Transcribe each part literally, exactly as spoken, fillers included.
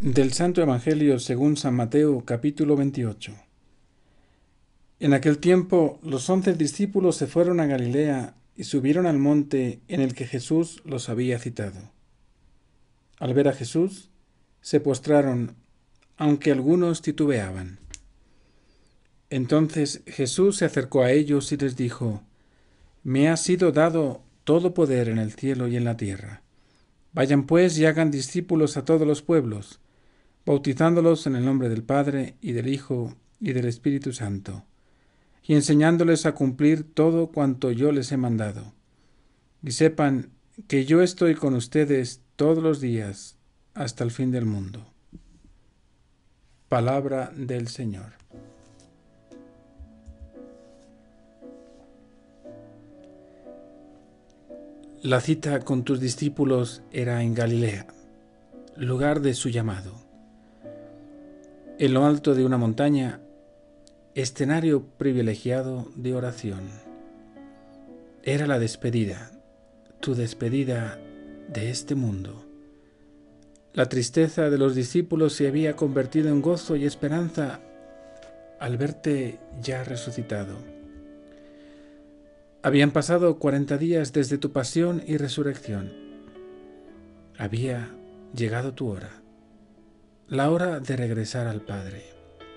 Del Santo Evangelio según San Mateo, capítulo veintiocho. En aquel tiempo los once discípulos se fueron a Galilea y subieron al monte en el que Jesús los había citado. Al ver a Jesús, se postraron, aunque algunos titubeaban. Entonces Jesús se acercó a ellos y les dijo: Me ha sido dado todo poder en el cielo y en la tierra. Vayan pues y hagan discípulos a todos los pueblos, bautizándolos en el nombre del Padre, y del Hijo, y del Espíritu Santo, y enseñándoles a cumplir todo cuanto yo les he mandado. Y sepan que yo estoy con ustedes todos los días, hasta el fin del mundo. Palabra del Señor. La cita con tus discípulos era en Galilea, lugar de su llamado. En lo alto de una montaña, escenario privilegiado de oración. Era la despedida, tu despedida de este mundo. La tristeza de los discípulos se había convertido en gozo y esperanza al verte ya resucitado. Habían pasado cuarenta días desde tu pasión y resurrección. Había llegado tu hora, la hora de regresar al Padre.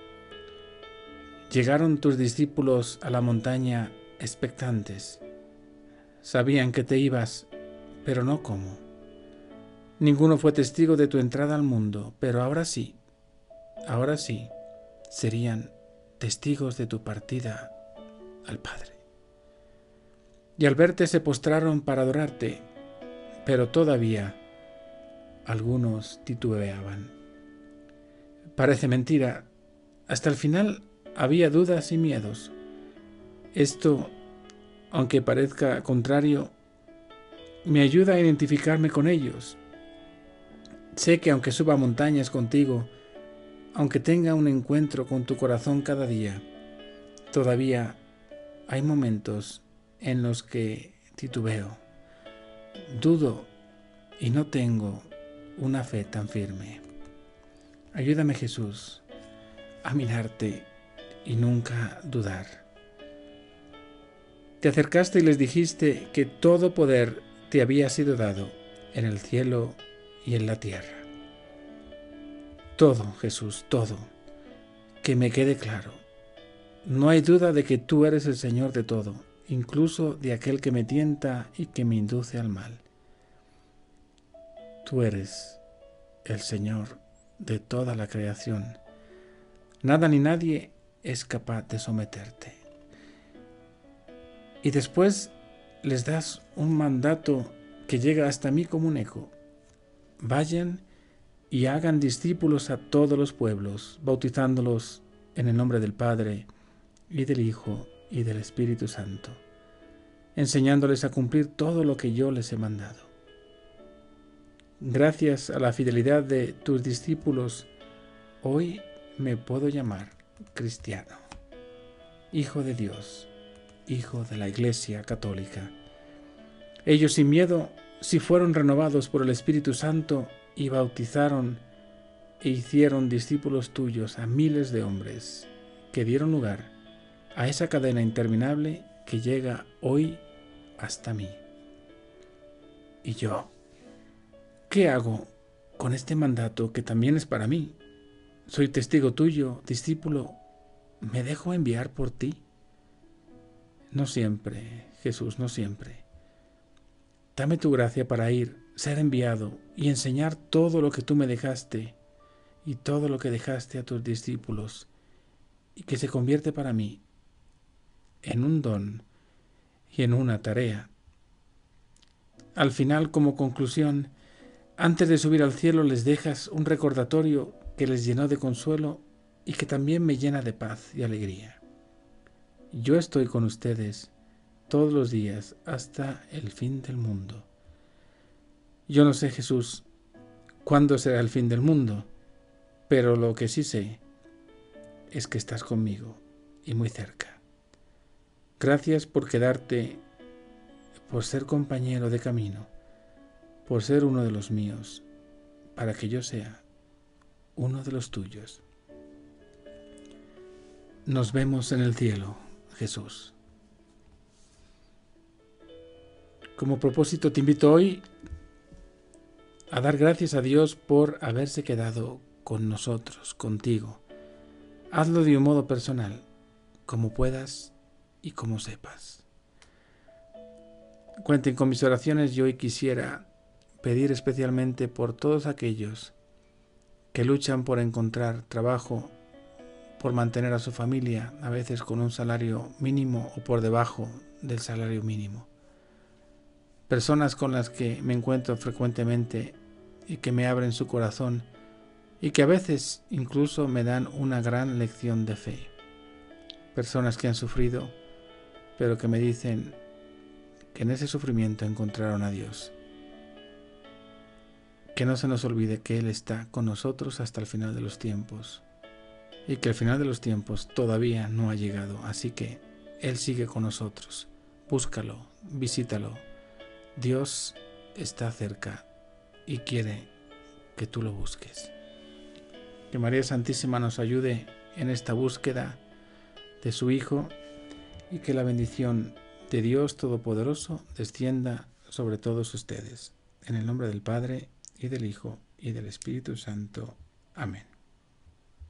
Llegaron tus discípulos a la montaña expectantes. Sabían que te ibas, pero no cómo. Ninguno fue testigo de tu entrada al mundo, pero ahora sí, ahora sí, serían testigos de tu partida al Padre. Y al verte se postraron para adorarte, pero todavía algunos titubeaban. Parece mentira, hasta el final había dudas y miedos. Esto, aunque parezca contrario, me ayuda a identificarme con ellos. Sé que aunque suba montañas contigo, aunque tenga un encuentro con tu corazón cada día, todavía hay momentos en los que titubeo, dudo y no tengo una fe tan firme. Ayúdame, Jesús, a mirarte y nunca dudar. Te acercaste y les dijiste que todo poder te había sido dado en el cielo y en la tierra. Todo, Jesús, todo. Que me quede claro. No hay duda de que tú eres el Señor de todo, incluso de aquel que me tienta y que me induce al mal. Tú eres el Señor de toda la creación. Nada ni nadie es capaz de someterte. Y después les das un mandato que llega hasta mí como un eco. Vayan y hagan discípulos a todos los pueblos, bautizándolos en el nombre del Padre, y del Hijo, y del Espíritu Santo, enseñándoles a cumplir todo lo que yo les he mandado. Gracias a la fidelidad de tus discípulos, hoy me puedo llamar cristiano, hijo de Dios, hijo de la Iglesia Católica. Ellos sin miedo, si fueron renovados por el Espíritu Santo y bautizaron e hicieron discípulos tuyos a miles de hombres que dieron lugar a esa cadena interminable que llega hoy hasta mí. Y yo, ¿qué hago con este mandato que también es para mí? Soy testigo tuyo, discípulo. ¿Me dejo enviar por ti? No siempre, Jesús, no siempre. Dame tu gracia para ir, ser enviado y enseñar todo lo que tú me dejaste y todo lo que dejaste a tus discípulos, y que se convierte para mí en un don y en una tarea. Al final, como conclusión, antes de subir al cielo les dejas un recordatorio que les llenó de consuelo y que también me llena de paz y alegría. Yo estoy con ustedes todos los días hasta el fin del mundo. Yo no sé, Jesús, cuándo será el fin del mundo, pero lo que sí sé es que estás conmigo y muy cerca. Gracias por quedarte, por ser compañero de camino, por ser uno de los míos, para que yo sea uno de los tuyos. Nos vemos en el cielo, Jesús. Como propósito te invito hoy a dar gracias a Dios por haberse quedado con nosotros, contigo. Hazlo de un modo personal, como puedas y como sepas. Cuenten con mis oraciones y hoy quisiera pedir especialmente por todos aquellos que luchan por encontrar trabajo, por mantener a su familia, a veces con un salario mínimo o por debajo del salario mínimo. Personas con las que me encuentro frecuentemente y que me abren su corazón y que a veces incluso me dan una gran lección de fe. Personas que han sufrido, pero que me dicen que en ese sufrimiento encontraron a Dios. Que no se nos olvide que Él está con nosotros hasta el final de los tiempos y que el final de los tiempos todavía no ha llegado, así que Él sigue con nosotros. Búscalo, visítalo. Dios está cerca y quiere que tú lo busques. Que María Santísima nos ayude en esta búsqueda de su Hijo y que la bendición de Dios Todopoderoso descienda sobre todos ustedes. En el nombre del Padre, y del Hijo, y del Espíritu Santo. Amén.